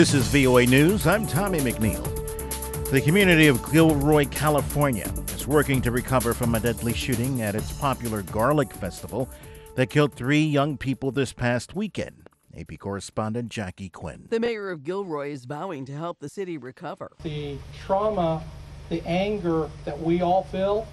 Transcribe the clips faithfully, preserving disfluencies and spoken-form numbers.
This is V O A News. I'm Tommy McNeil. The community of Gilroy, California is working to recover from a deadly shooting at its popular Garlic Festival that killed three young people this past weekend. A P correspondent Jackie Quinn. The mayor of Gilroy is vowing to help the city recover. The trauma, the anger that we all feel,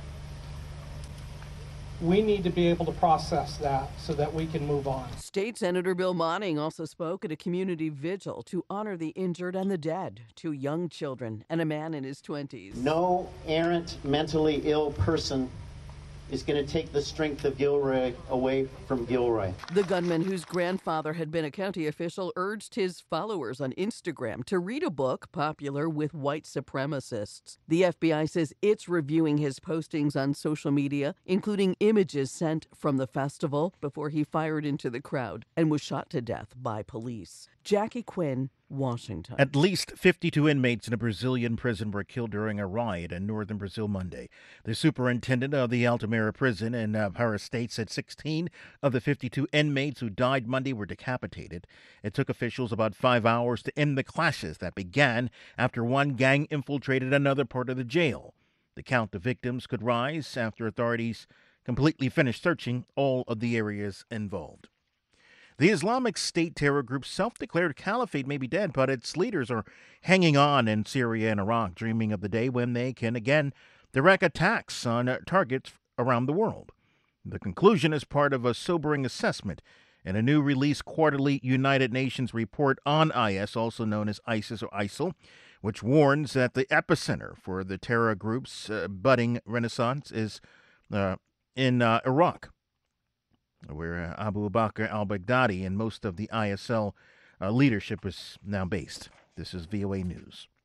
we need to be able to process that so that we can move on. State Senator Bill Monning also spoke at a community vigil to honor the injured and the dead, two young children and a man in his twenties. No errant, mentally ill person is going to take the strength of Gilroy away from Gilroy. The gunman, whose grandfather had been a county official, urged his followers on Instagram to read a book popular with white supremacists. The F B I says it's reviewing his postings on social media, including images sent from the festival before he fired into the crowd and was shot to death by police. Jackie Quinn, Washington. At least fifty-two inmates in a Brazilian prison were killed during a riot in northern Brazil Monday. The superintendent of the Altamira prison in uh, Pará State said sixteen of the fifty-two inmates who died Monday were decapitated. It took officials about five hours to end the clashes that began after one gang infiltrated another part of the jail. The count of victims could rise after authorities completely finished searching all of the areas involved. The Islamic State terror group's self-declared caliphate may be dead, but its leaders are hanging on in Syria and Iraq, dreaming of the day when they can again direct attacks on uh, targets around the world. The conclusion is part of a sobering assessment in a new released quarterly United Nations report on I S, also known as ISIS or ISIL, which warns that the epicenter for the terror group's uh, budding renaissance is uh, in uh, Iraq, where uh, Abu Bakr al-Baghdadi and most of the I S L uh, leadership is now based. This is V O A News.